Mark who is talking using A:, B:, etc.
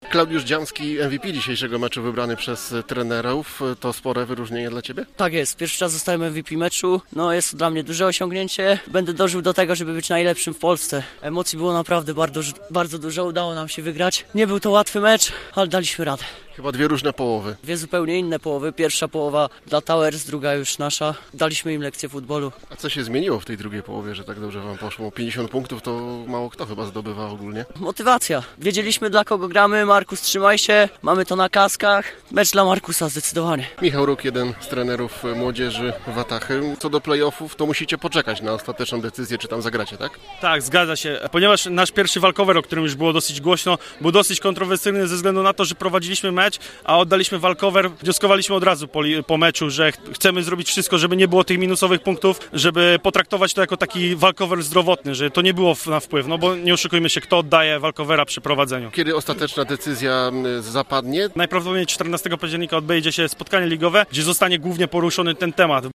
A: Klaudiusz Dziamski, MVP dzisiejszego meczu wybrany przez trenerów. To spore wyróżnienie dla Ciebie?
B: Tak jest, pierwszy raz zostałem MVP meczu. No jest to dla mnie duże osiągnięcie. Będę dążył do tego, żeby być najlepszym w Polsce. Emocji było naprawdę bardzo dużo, udało nam się wygrać. Nie był to łatwy mecz, ale daliśmy radę.
A: Chyba dwie różne połowy.
B: Dwie zupełnie inne połowy. Pierwsza połowa dla Towers, druga już nasza. Daliśmy im lekcję futbolu.
A: A co się zmieniło w tej drugiej połowie, że tak dobrze Wam poszło? 50 punktów to mało kto chyba zdobywa ogólnie.
B: Motywacja. Wiedzieliśmy, dla kogo gramy. Markus, trzymaj się. Mamy to na kaskach. Mecz dla Markusa zdecydowanie.
A: Michał Róg, jeden z trenerów młodzieży Watachy. Co do play-offów, to musicie poczekać na ostateczną decyzję, czy tam zagracie, tak?
C: Tak, zgadza się. Ponieważ nasz pierwszy walkover, o którym już było dosyć głośno, był dosyć kontrowersyjny ze względu na to, że prowadziliśmy mecz, a oddaliśmy walkover. Wnioskowaliśmy od razu po meczu, że chcemy zrobić wszystko, żeby nie było tych minusowych punktów, żeby potraktować to jako taki walkover zdrowotny, że to nie było na wpływ, no bo nie oszukujmy się, kto oddaje walkovera przy prowadzeniu.
A: Kiedy ostateczna decyzja zapadnie?
C: Najprawdopodobniej 14 października odbędzie się spotkanie ligowe, gdzie zostanie głównie poruszony ten temat.